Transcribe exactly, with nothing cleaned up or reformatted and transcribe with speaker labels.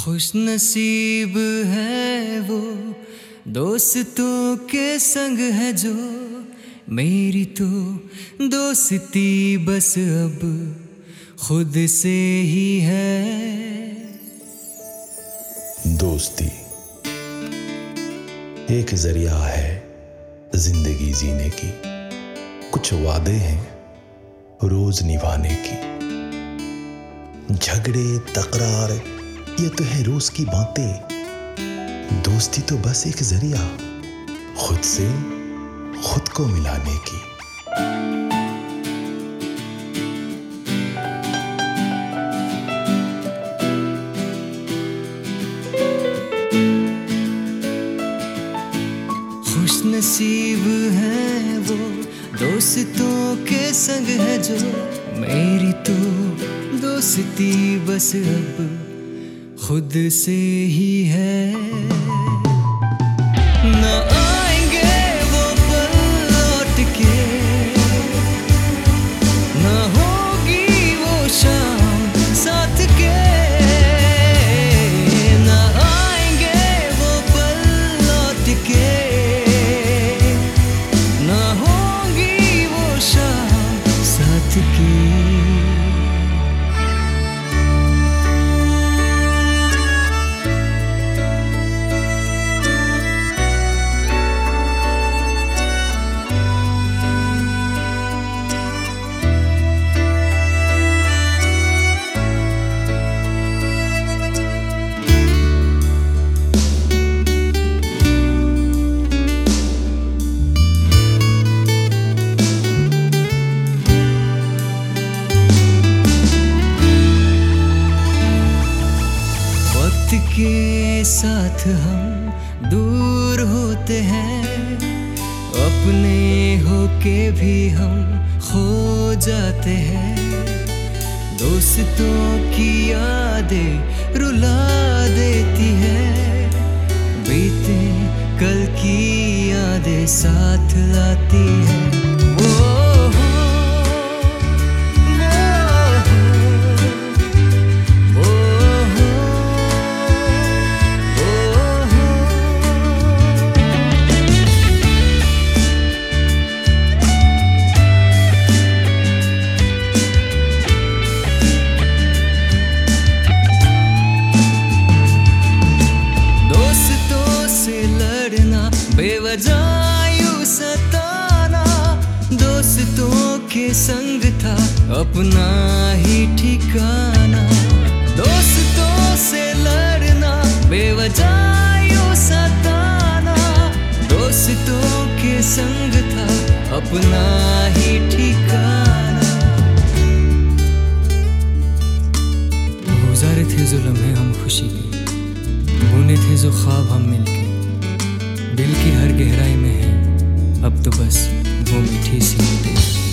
Speaker 1: खुश नसीब है वो दोस्तों के संग है जो, मेरी तो दोस्ती बस अब खुद से ही है।
Speaker 2: दोस्ती एक जरिया है जिंदगी जीने की, कुछ वादे हैं रोज निभाने की। झगड़े तकरार ये तो है रोज की बातें, दोस्ती तो बस एक जरिया खुद से खुद को मिलाने की।
Speaker 1: खुश नसीब है वो दोस्तों के संग है जो, मेरी तो दोस्ती बस अब खुद से ही है। न आएंगे वो पल लौट के, न होगी वो शाम साथ के। न आएंगे वो पल लौट के, न होगी वो शाम साथ की। के साथ हम दूर होते हैं, अपने होके भी हम खो जाते हैं। दोस्तों की यादें रुला देती है, बीते कल की यादें साथ लाती है। वो बेवजह यूं सताना, दोस्तों के संग था अपना ही ठिकाना। दोस्तों से लड़ना बेवजह यूं सताना, दोस्तों के संग था अपना ही ठिकाना। गुजारे थे जो लम्हे हम खुशी के, बुने थे जो ख्वाब हम मिलके। दिल की हर गहराई में है अब तो बस वो मीठी सी यादें।